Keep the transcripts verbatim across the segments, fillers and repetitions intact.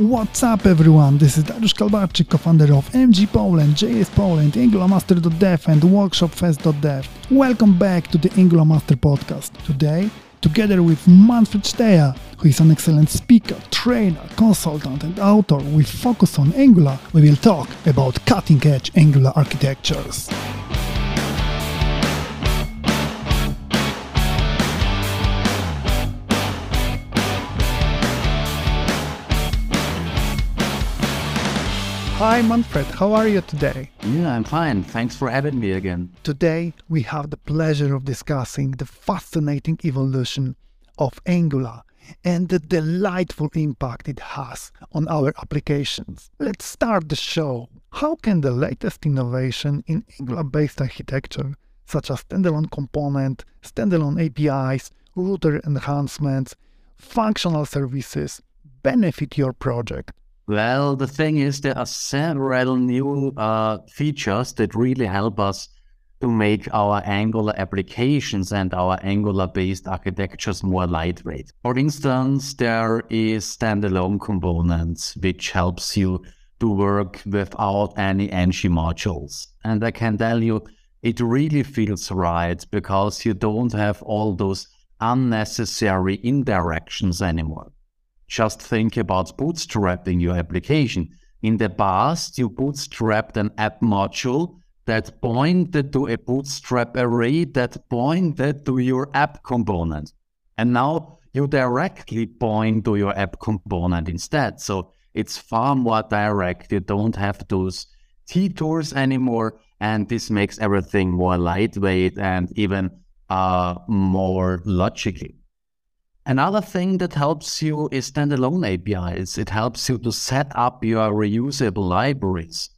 What's up everyone, this is Dariusz Kalbarczyk, co-founder of M G Poland, J S Poland, AngularMaster dot dev and WorkshopFest dot dev. Welcome back to the Angular Master podcast. Today, together with Manfred Steyer, who is an excellent speaker, trainer, consultant and author with focus on Angular, we will talk about cutting-edge Angular architectures. Hi Manfred, how are you today? Yeah, I'm fine. Thanks for having me again. Today we have the pleasure of discussing the fascinating evolution of Angular and the delightful impact it has on our applications. Let's start the show. How can the latest innovation in Angular-based architecture, such as standalone component, standalone A P Is, router enhancements, functional services, benefit your project? Well, the thing is, there are several new uh, features that really help us to make our Angular applications and our Angular-based architectures more lightweight. For instance, there is standalone components, which helps you to work without any Ng modules. And I can tell you, it really feels right because you don't have all those unnecessary indirections anymore. Just think about bootstrapping your application. In the past, you bootstrapped an app module that pointed to a bootstrap array that pointed to your app component. And now you directly point to your app component instead. So it's far more direct. You don't have those detours anymore. And this makes everything more lightweight and even uh, more logical. Another thing that helps you is standalone A P Is. It helps you to set up your reusable libraries.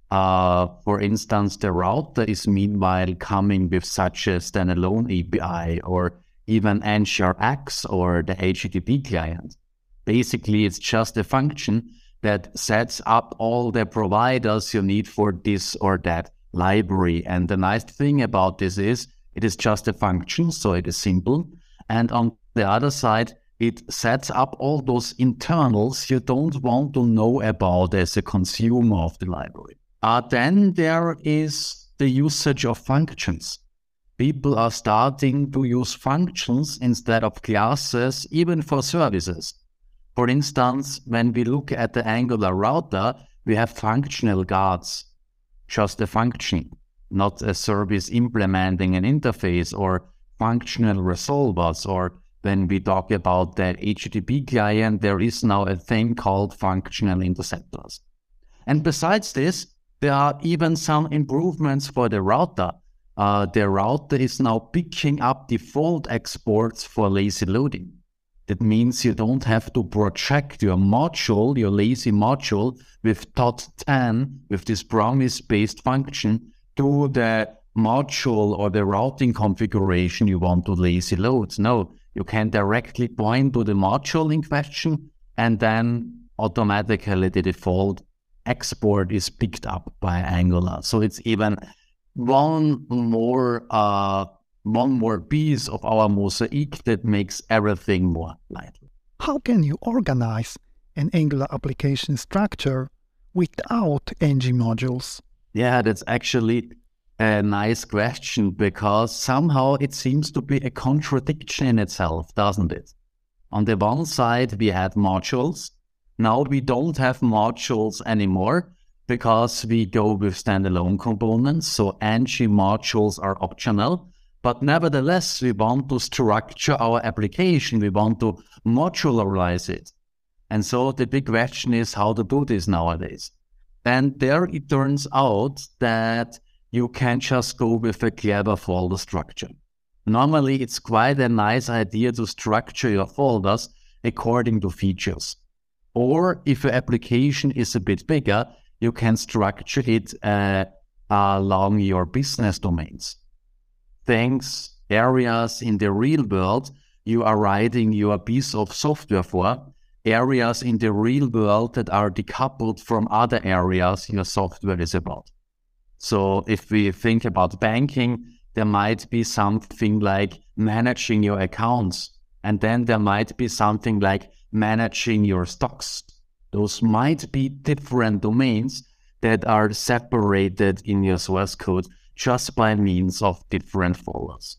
Uh, for instance, the router is meanwhile coming with such a standalone A P I or even N G R X or the H T T P client. Basically, it's just a function that sets up all the providers you need for this or that library. And the nice thing about this is it is just a function, so it is simple. And on the other side, it sets up all those internals you don't want to know about as a consumer of the library. Uh, then there is the usage of functions. People are starting to use functions instead of classes, even for services. For instance, when we look at the Angular router, we have functional guards, just a function, not a service implementing an interface, or functional resolvers, or when we talk about the H T T P client, there is now a thing called functional interceptors. And besides this, there are even some improvements for the router. Uh, the router is now picking up default exports for lazy loading. That means you don't have to project your module, your lazy module, with dot ten, with this promise-based function, to the module or the routing configuration you want to lazy load. No, you can directly point to the module in question and then automatically the default export is picked up by Angular. So it's even one more uh, one more piece of our mosaic that makes everything more lightweight. How can you organize an Angular application structure without Ng modules? Yeah, that's actually a nice question, because somehow it seems to be a contradiction in itself, doesn't it? On the one side, we had modules. Now we don't have modules anymore because we go with standalone components. So Ng modules are optional, but nevertheless, we want to structure our application. We want to modularize it. And so the big question is how to do this nowadays. And there it turns out that you can just go with a clever folder structure. Normally, it's quite a nice idea to structure your folders according to features. Or if your application is a bit bigger, you can structure it uh, along your business domains. Things, areas in the real world you are writing your piece of software for, areas in the real world that are decoupled from other areas your software is about. So if we think about banking, there might be something like managing your accounts, and then there might be something like managing your stocks. Those might be different domains that are separated in your source code just by means of different folders.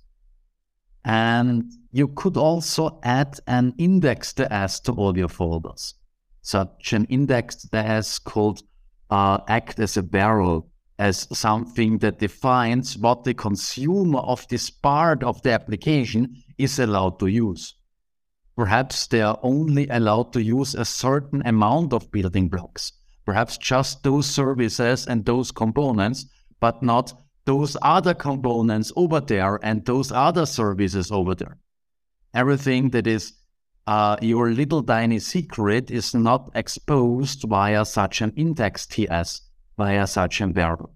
And you could also add an index.as to all your folders. Such an index.as could uh, act as a barrel, as something that defines what the consumer of this part of the application is allowed to use. Perhaps they are only allowed to use a certain amount of building blocks, perhaps just those services and those components, but not those other components over there and those other services over there. Everything that is uh, your little tiny secret is not exposed via such an index.ts, via such a barrel.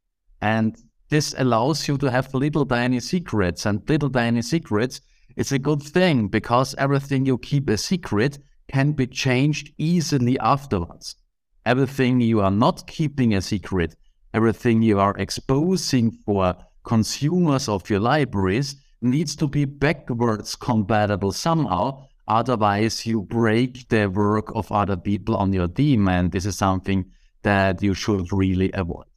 And this allows you to have little tiny secrets, and little tiny secrets is a good thing because everything you keep a secret can be changed easily afterwards. Everything you are not keeping a secret, everything you are exposing for consumers of your libraries needs to be backwards compatible somehow. Otherwise, you break the work of other people on your team, and this is something that you should really avoid.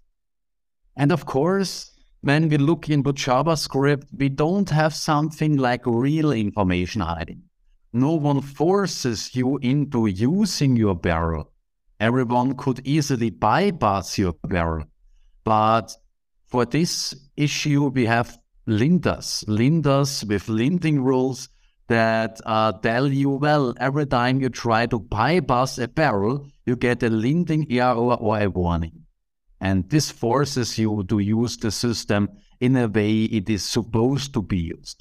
And of course, when we look into JavaScript, we don't have something like real information hiding. No one forces you into using your barrel. Everyone could easily bypass your barrel. But for this issue, we have linters, linters with linting rules that uh, tell you, well, every time you try to bypass a barrel, you get a linting error or a warning. And this forces you to use the system in a way it is supposed to be used.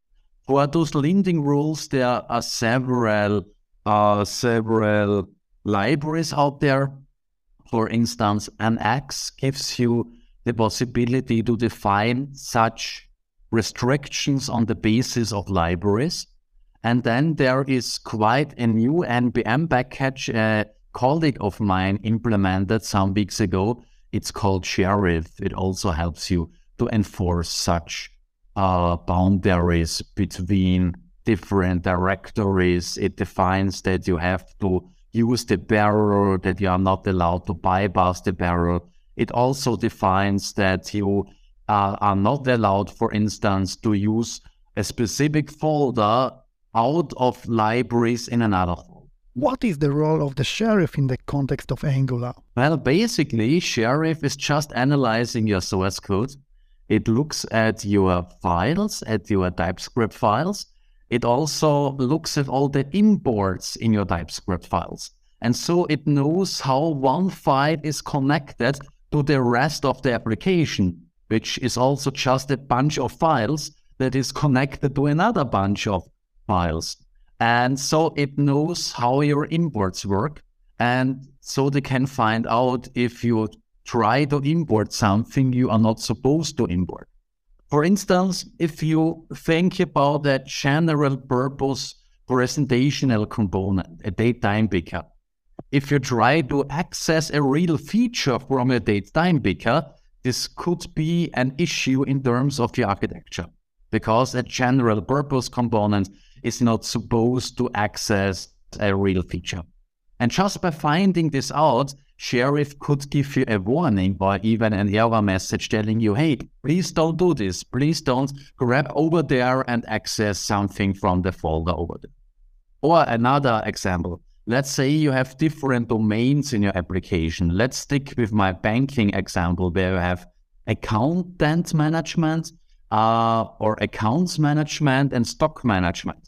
For those linting rules, there are several, uh, several libraries out there. For instance, Emacs gives you the possibility to define such restrictions on the basis of libraries. And then there is quite a new N P M package a colleague of mine implemented some weeks ago. It's called Sheriff. It also helps you to enforce such uh, boundaries between different directories. It defines that you have to use the barrel, that you are not allowed to bypass the barrel. It also defines that you uh, are not allowed, for instance, to use a specific folder out of libraries in another folder. What is the role of the Sheriff in the context of Angular? Well, basically, Sheriff is just analyzing your source code. It looks at your files, at your TypeScript files. It also looks at all the imports in your TypeScript files. And so it knows how one file is connected to the rest of the application, which is also just a bunch of files that is connected to another bunch of files. And so it knows how your imports work. And so they can find out if you try to import something you are not supposed to import. For instance, if you think about a general purpose presentational component, a date time picker, if you try to access a real feature from a date time picker, this could be an issue in terms of your architecture, because a general purpose component is not supposed to access a real feature. And just by finding this out, Sheriff could give you a warning or even an error message telling you, hey, please don't do this. Please don't grab over there and access something from the folder over there. Or another example, let's say you have different domains in your application. Let's stick with my banking example where you have accountant management uh, or accounts management and stock management.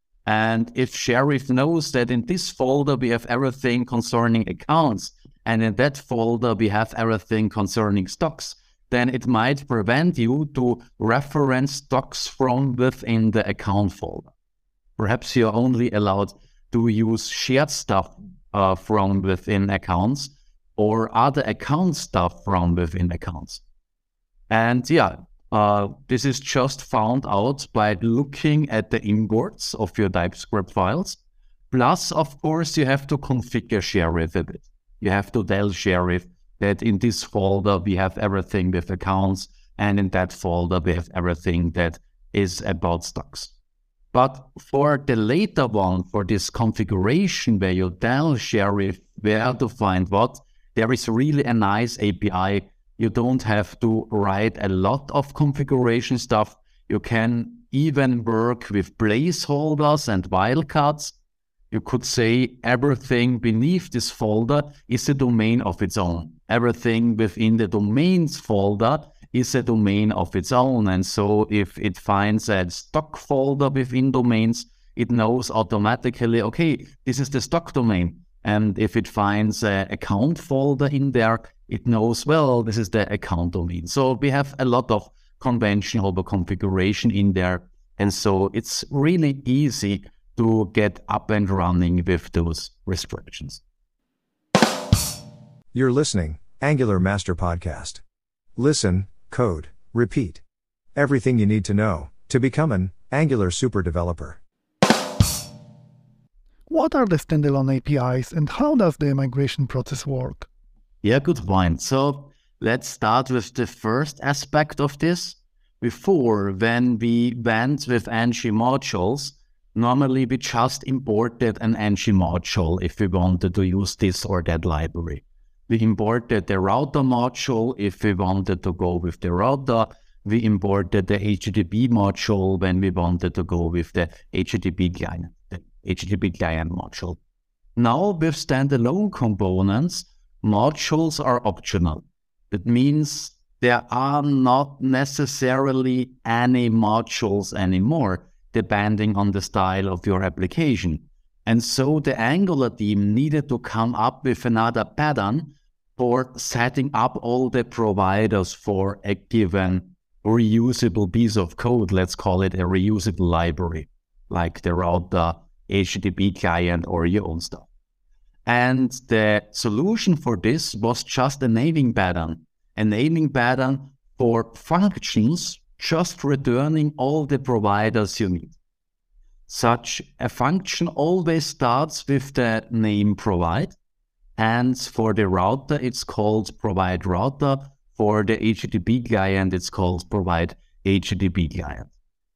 And if Sheriff knows that in this folder we have everything concerning accounts, and in that folder we have everything concerning stocks, then it might prevent you to reference stocks from within the account folder. Perhaps you're only allowed to use shared stuff uh, from within accounts or other account stuff from within accounts. And yeah, Uh, this is just found out by looking at the imports of your TypeScript files. Plus, of course, you have to configure Sheriff a bit. You have to tell Sheriff that in this folder we have everything with accounts, and in that folder we have everything that is about stocks. But for the later one, for this configuration where you tell Sheriff where to find what. There is really a nice A P I. You don't have to write a lot of configuration stuff. You can even work with placeholders and wildcards. You could say everything beneath this folder is a domain of its own. Everything within the domains folder is a domain of its own. And so if it finds a stock folder within domains, it knows automatically, okay, this is the stock domain. And if it finds an account folder in there, it knows, well, this is the account domain. So we have a lot of conventional configuration in there. And so it's really easy to get up and running with those restrictions. You're listening, Angular Master Podcast. Listen, code, repeat. Everything you need to know to become an Angular super developer. What are the standalone A P Is and how does the migration process work? Yeah, good point. So let's start with the first aspect of this. Before, when we went with Ng modules, normally we just imported an Ng module if we wanted to use this or that library. We imported the router module if we wanted to go with the router. We imported the H T T P module when we wanted to go with the H T T P client, the H T T P client module. Now with standalone components, modules are optional. That means there are not necessarily any modules anymore, depending on the style of your application. And so the Angular team needed to come up with another pattern for setting up all the providers for a given reusable piece of code. Let's call it a reusable library, like the router, H T T P client, or your own stuff. And the solution for this was just a naming pattern, a naming pattern for functions, just returning all the providers you need. Such a function always starts with the name provide, and for the router it's called provide router. For the H T T P client it's called provide H T T P client.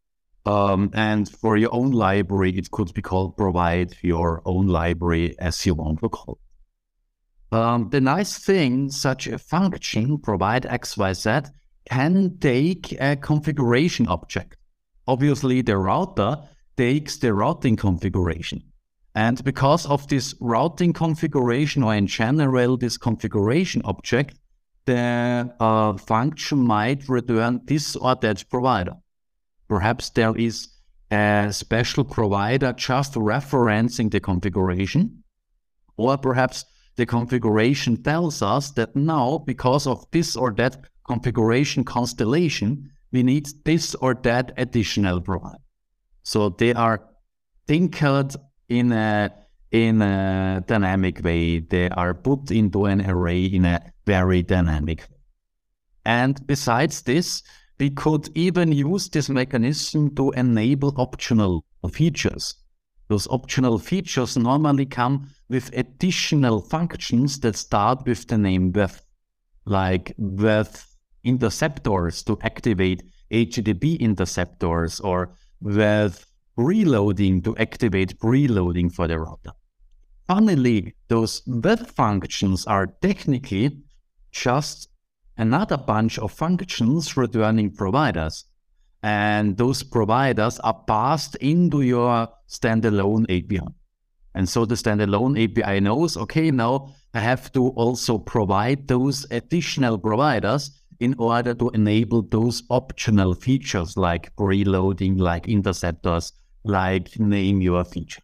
Um, and for your own library it could be called provide your own library, as you want to call it. Um, the nice thing, such a function provide X Y Z can take a configuration object. Obviously the router takes the routing configuration. And because of this routing configuration, or in general this configuration object, the uh, function might return this or that provider. Perhaps there is a special provider just referencing the configuration, or perhaps the configuration tells us that now, because of this or that configuration constellation, we need this or that additional provider. So they are tinkered in a, in a dynamic way. They are put into an array in a very dynamic way. And besides this, we could even use this mechanism to enable optional features. Those optional features normally come with additional functions that start with the name with, like with interceptors to activate H T T P interceptors, or with reloading to activate preloading for the router. Funnily, those with functions are technically just another bunch of functions returning providers. And those providers are passed into your standalone A P I. And so the standalone A P I knows, okay, now I have to also provide those additional providers in order to enable those optional features like preloading, like interceptors, like name your feature.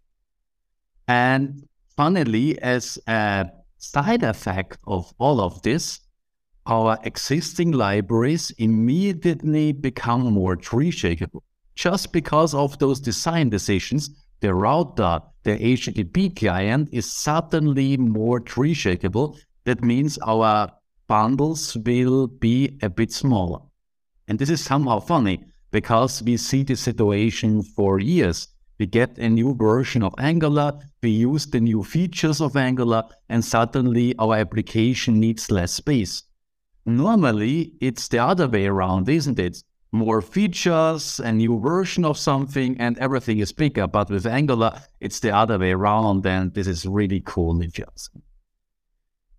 And funnily, as a side effect of all of this, our existing libraries immediately become more tree shakeable. Just because of those design decisions, the router, the H T T P client is certainly more tree shakeable. That means our bundles will be a bit smaller. And this is somehow funny because we see the situation for years. We get a new version of Angular, we use the new features of Angular, and suddenly our application needs less space. Normally, it's the other way around, isn't it? More features, a new version of something, and everything is bigger. But with Angular, it's the other way around, and this is really cool if you ask me.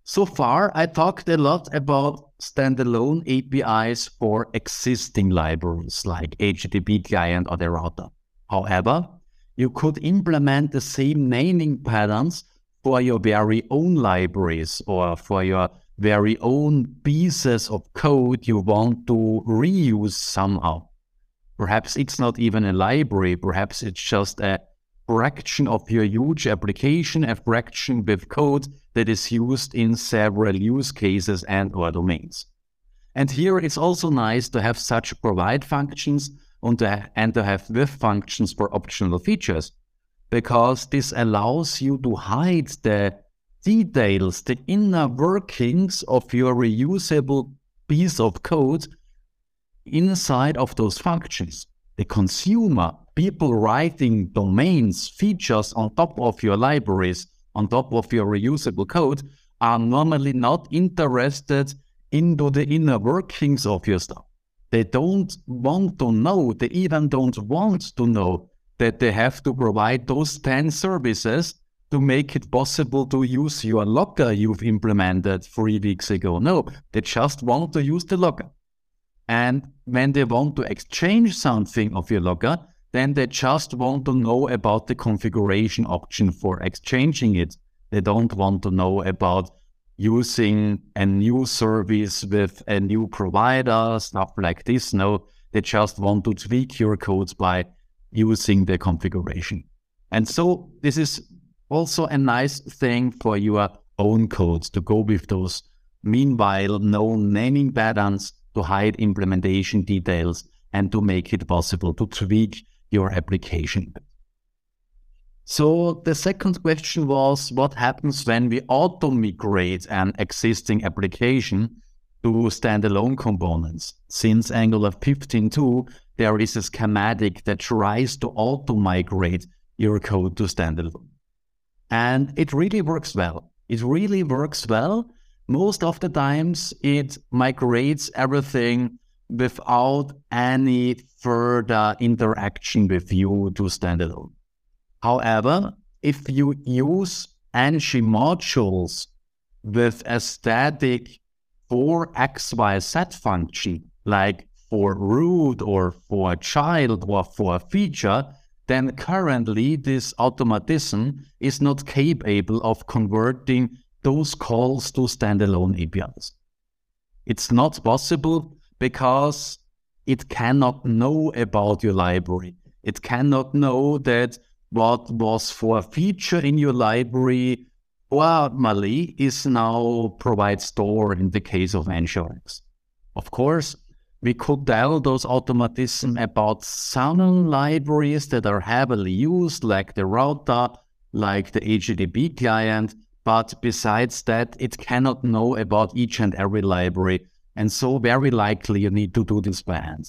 So far, I talked a lot about standalone A P Is for existing libraries like H T T P client or the router. However, you could implement the same naming patterns for your very own libraries or for your very own pieces of code you want to reuse somehow. Perhaps it's not even a library, perhaps it's just a fraction of your huge application, a fraction with code that is used in several use cases and or domains. And here it's also nice to have such provide functions and to, and to have with functions for optional features, because this allows you to hide the details, the inner workings of your reusable piece of code inside of those functions. The consumer, people writing domains, features on top of your libraries, on top of your reusable code, are normally not interested into the inner workings of your stuff. They don't want to know, they even don't want to know that they have to provide those ten services to make it possible to use your locker you've implemented three weeks ago. No, they just want to use the locker. And when they want to exchange something of your locker, then they just want to know about the configuration option for exchanging it. They don't want to know about using a new service with a new provider, stuff like this. No, they just want to tweak your codes by using the configuration. And so this is also a nice thing for your own codes to go with those meanwhile known naming patterns to hide implementation details and to make it possible to tweak your application. So the second question was, what happens when we auto-migrate an existing application to standalone components? Since Angular fifteen point two, there is a schematic that tries to auto-migrate your code to standalone. And it really works well. It really works well. Most of the times it migrates everything without any further interaction with you to standalone. However, if you use Angie modules with a static for X Y Z function, like for root or for child or for feature, then currently this automatism is not capable of converting those calls to standalone A P Is. It's not possible because it cannot know about your library. It cannot know that what was for a feature in your library formally is now provide store in the case of Nginx. Of course, we could tell those automatism about some libraries that are heavily used, like the router, like the H T T P client, but besides that, it cannot know about each and every library, and so very likely you need to do this by hand.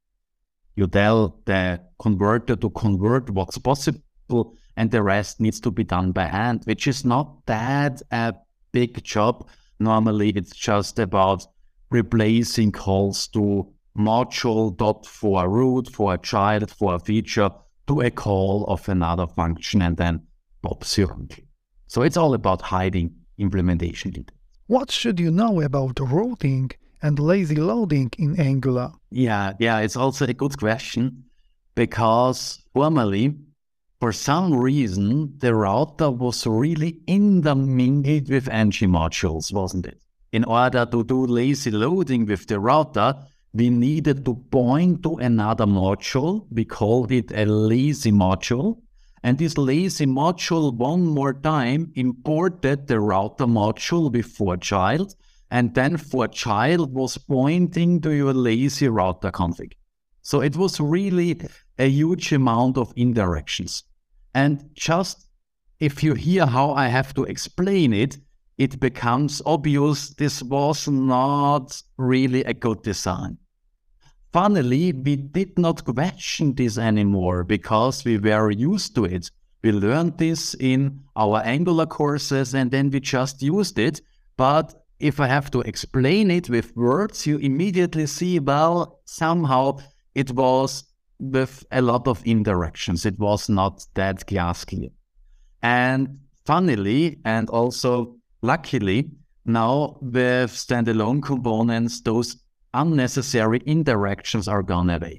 You tell the converter to convert what's possible, and the rest needs to be done by hand, which is not that a big job. Normally, it's just about replacing calls to module dot for root, for a child, for a feature, to a call of another function, and then pops your own. So it's all about hiding implementation details. What should you know about routing and lazy loading in Angular? Yeah, yeah, it's also a good question, because formally, for some reason, the router was really intermingled with Angie modules, wasn't it? In order to do lazy loading with the router, we needed to point to another module. We called it a lazy module. And this lazy module one more time imported the router module before child. And then for child was pointing to your lazy router config. So it was really a huge amount of indirections. And just if you hear how I have to explain it, it becomes obvious this was not really a good design. Funnily, we did not question this anymore because we were used to it. We learned this in our Angular courses and then we just used it. But if I have to explain it with words, you immediately see, well, somehow it was with a lot of indirections. It was not that glass clear. And funnily, and also luckily, Now, with standalone components, those unnecessary interactions are gone away.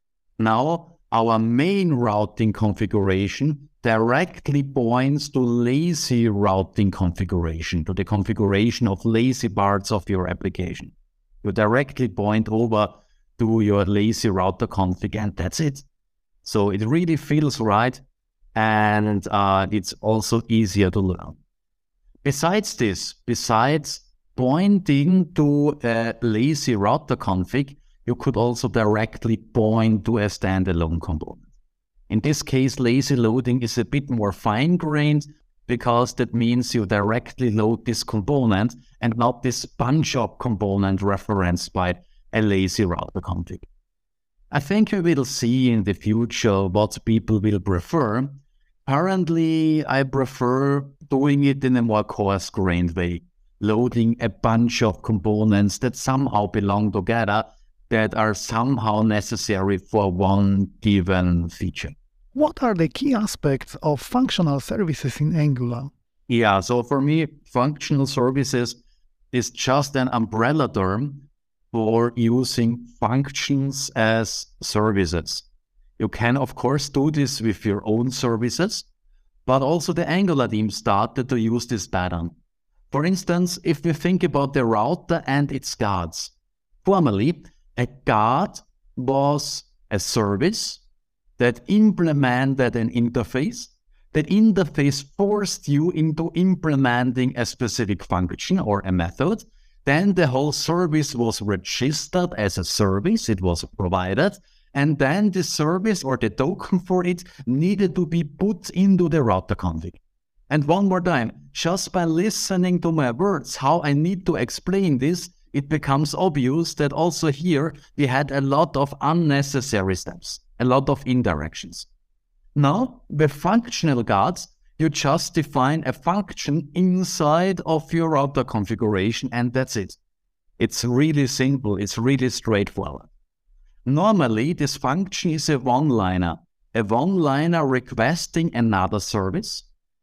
Now, our main routing configuration directly points to lazy routing configuration, to the configuration of lazy parts of your application. You directly point over to your lazy router config, and that's it. So it really feels right, and uh, it's also easier to learn. Besides this, besides pointing to a lazy router config, you could also directly point to a standalone component. In this case, lazy loading is a bit more fine-grained because that means you directly load this component and not this bunch of component referenced by a lazy router config. I think we will see in the future what people will prefer. Currently, I prefer doing it in a more coarse-grained way, loading a bunch of components that somehow belong together, that are somehow necessary for one given feature. What are the key aspects of functional services in Angular? Yeah, so for me, functional services is just an umbrella term for using functions as services. You can, of course, do this with your own services, but also the Angular team started to use this pattern. For instance, if we think about the router and its guards. Formerly, a guard was a service that implemented an interface. That interface forced you into implementing a specific function or a method. Then the whole service was registered as a service, it was provided, and then the service or the token for it needed to be put into the router config. And one more time, just by listening to my words, how I need to explain this, it becomes obvious that also here we had a lot of unnecessary steps, a lot of indirections. Now, with functional guards, you just define a function inside of your router configuration, and that's it. It's really simple, it's really straightforward. Normally, this function is a one-liner, a one-liner requesting another service,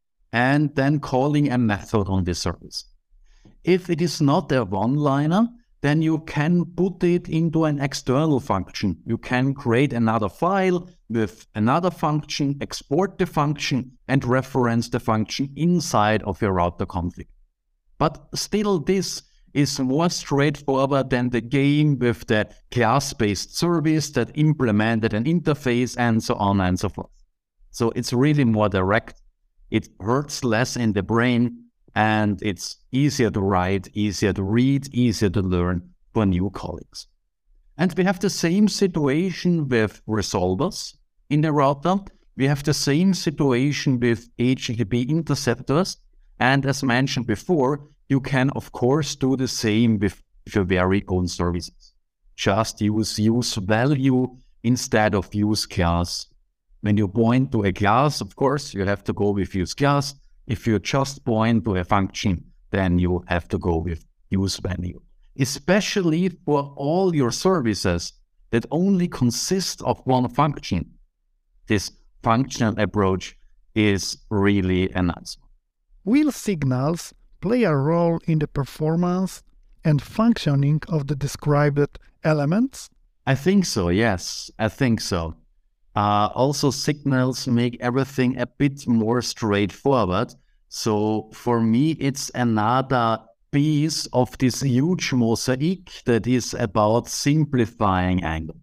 and then calling a method on this service. If it is not a one-liner, then you can put it into an external function. You can create another file with another function, export the function, and reference the function inside of your router config. But still, this is more straightforward than the game with the class-based service that implemented an interface and so on and so forth. So it's really more direct. It hurts less in the brain, and it's easier to write, easier to read, easier to learn for new colleagues. And we have the same situation with resolvers in the router. We have the same situation with H T T P interceptors. And as mentioned before, you can, of course, do the same with your very own services. Just use use value instead of use class. When you point to a class, of course, you have to go with use class. If you just point to a function, then you have to go with use value. Especially for all your services that only consist of one function. This functional approach is really a nice one. Will signals play a role in the performance and functioning of the described elements? I think so, yes, I think so. Uh, also, signals make everything a bit more straightforward. So for me, it's another piece of this huge mosaic that is about simplifying Angular.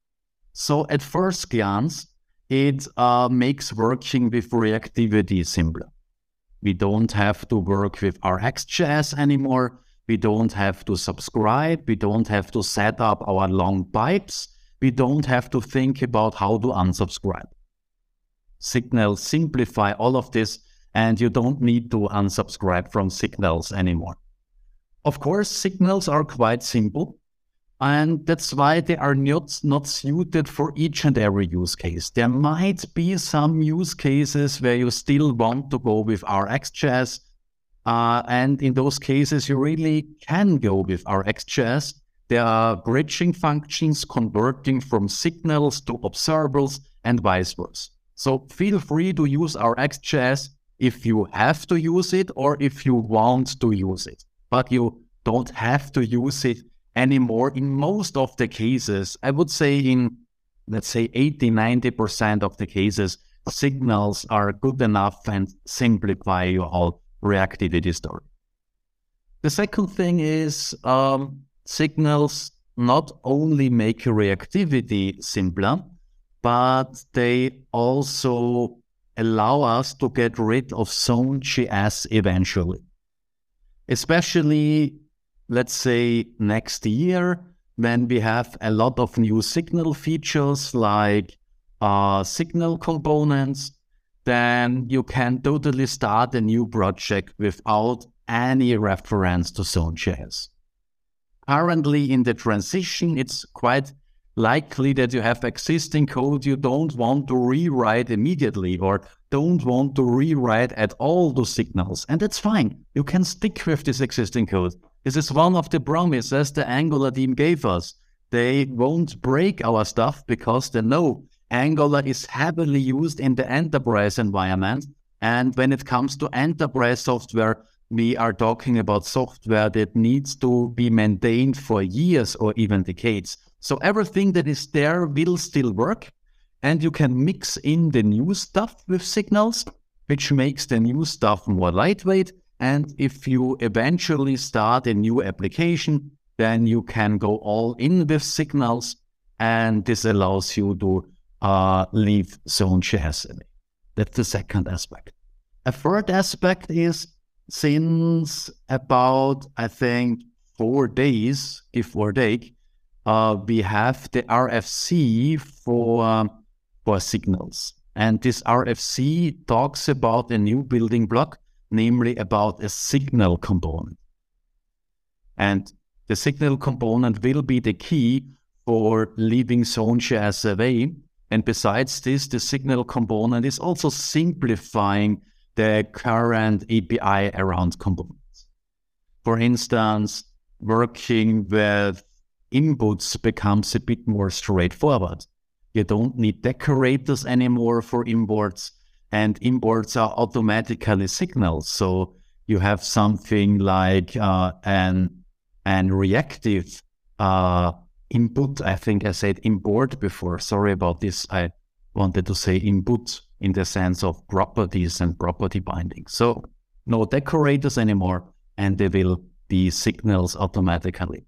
So at first glance, it uh, makes working with reactivity simpler. We don't have to work with RxJS anymore. We don't have to subscribe. We don't have to set up our long pipes. We don't have to think about how to unsubscribe. Signals simplify all of this, and you don't need to unsubscribe from signals anymore. Of course, signals are quite simple, and that's why they are not, not suited for each and every use case. There might be some use cases where you still want to go with RxJS, uh, and in those cases, you really can go with RxJS. There are bridging functions converting from signals to observables and vice versa. So feel free to use RxJS if you have to use it or if you want to use it. but you don't have to use it anymore in most of the cases. I would say in, let's say, eighty, ninety percent of the cases, signals are good enough and simplify your whole reactivity story. The second thing is um, signals not only make your reactivity simpler, but they also allow us to get rid of zone G S eventually. Especially, let's say, next year, when we have a lot of new signal features like uh, signal components, then you can totally start a new project without any reference to zone G S. Currently in the transition, it's quite likely that you have existing code you don't want to rewrite immediately or don't want to rewrite at all the signals. And that's fine. You can stick with this existing code. This is one of the promises the Angular team gave us. They won't break our stuff because they know Angular is heavily used in the enterprise environment. And when it comes to enterprise software, we are talking about software that needs to be maintained for years or even decades. So everything that is there will still work, and you can mix in the new stuff with signals, which makes the new stuff more lightweight. And if you eventually start a new application, then you can go all in with signals, and this allows you to uh, leave zone G S away. That's the second aspect. A third aspect is, since about, I think, four days, give or take, uh, we have the R F C for, um, for signals. And this R F C talks about a new building block, namely about a signal component. And the signal component will be the key for leaving zone G S away. And besides this, the signal component is also simplifying the current A P I around components. For instance, working with inputs becomes a bit more straightforward. You don't need decorators anymore for imports, and imports are automatically signals. So you have something like uh, an, an reactive uh, input. I think I said import before. Sorry about this. I wanted to say input in the sense of properties and property binding. So no decorators anymore, and they will be signals automatically.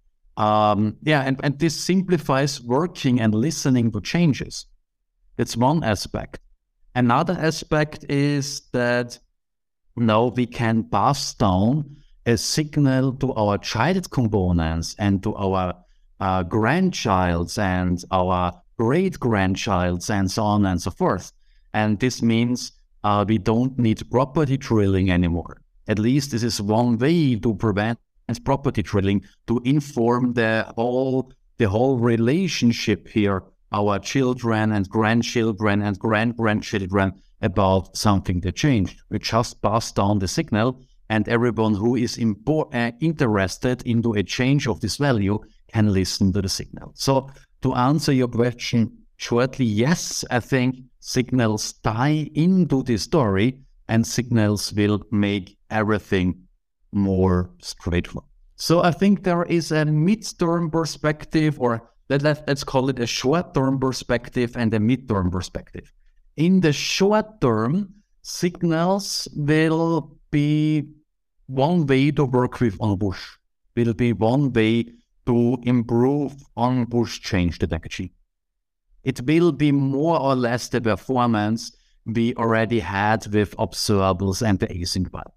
Um, yeah, and, and this simplifies working and listening to changes. That's one aspect. Another aspect is that now we can pass down a signal to our child components and to our uh, grandchilds and our great-grandchilds and so on and so forth. And this means uh, we don't need property drilling anymore. At least this is one way to prevent property drilling, to inform the whole, the whole relationship here, our children and grandchildren and grand-grandchildren, about something that changed. We just pass down the signal, and everyone who is impor- uh, interested into a change of this value can listen to the signal. So to answer your question shortly, yes, I think signals tie into the story, and signals will make everything more straightforward. So I think there is a mid-term perspective, or let, let, let's call it a short-term perspective and a mid-term perspective. In the short term, signals will be one way to work with on-bush, will be one way to improve on-bush change detection. It will be more or less the performance we already had with observables and the async file.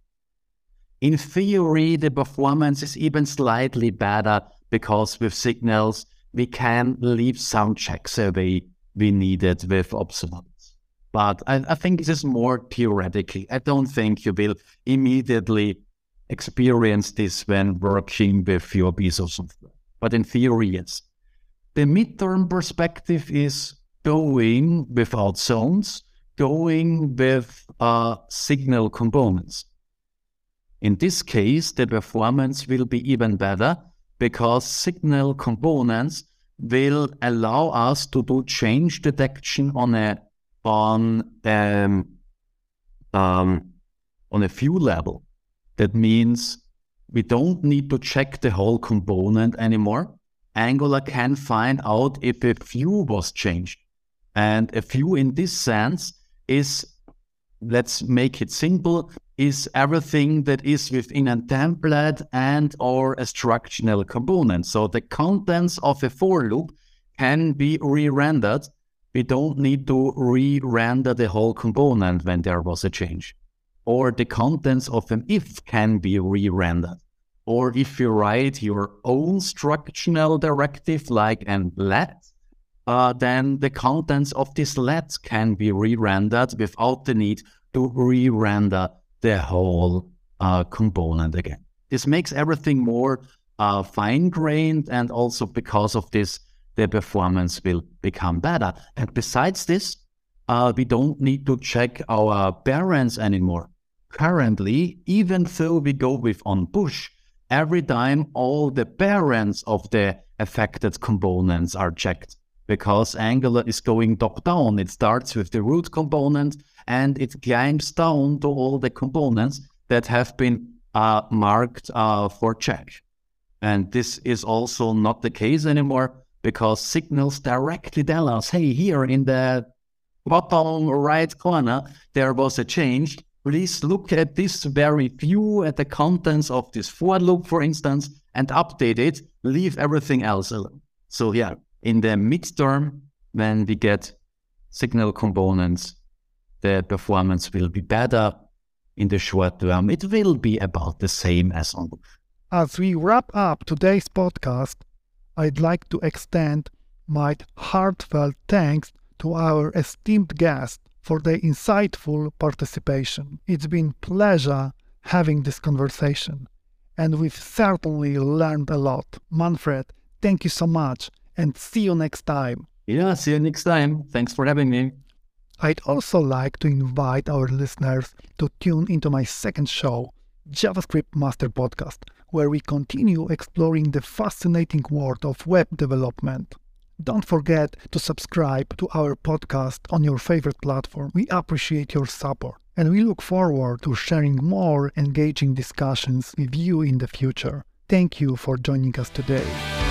In theory, the performance is even slightly better because with signals, we can leave some checks away we needed with observables. But I, I think this is more theoretical. I don't think you will immediately experience this when working with your piece of software. But in theory, yes. The midterm perspective is going without zones, going with uh, signal components. In this case, the performance will be even better because signal components will allow us to do change detection on a on um, um, on a view level. That means we don't need to check the whole component anymore. Angular can find out if a view was changed. And a view in this sense is, let's make it simple, is everything that is within a template and or a structural component. So the contents of a for loop can be re-rendered. We don't need to re-render the whole component when there was a change. Or the contents of an if can be re-rendered. Or if you write your own structural directive like an let, uh, then the contents of this let can be re-rendered without the need to re-render the whole uh, component again. This makes everything more uh, fine-grained, and also because of this, the performance will become better. And besides this, uh, we don't need to check our parents anymore. Currently, even though we go with on-push, every time all the parents of the affected components are checked, because Angular is going top-down. It starts with the root component and it climbs down to all the components that have been uh, marked uh, for check. And this is also not the case anymore, because signals directly tell us, hey, here in the bottom right corner, there was a change. Please look at this very view, at the contents of this for loop, for instance, and update it, leave everything else alone. So yeah, in the midterm, when we get signal components, the performance will be better. In the short term, it will be about the same as on. As we wrap up today's podcast, I'd like to extend my heartfelt thanks to our esteemed guest for their insightful participation. It's been a pleasure having this conversation, and we've certainly learned a lot. Manfred, thank you so much, and see you next time. Yeah, see you next time. Thanks for having me. I'd also like to invite our listeners to tune into my second show, JavaScript Master Podcast, where we continue exploring the fascinating world of web development. Don't forget to subscribe to our podcast on your favorite platform. We appreciate your support, and we look forward to sharing more engaging discussions with you in the future. Thank you for joining us today.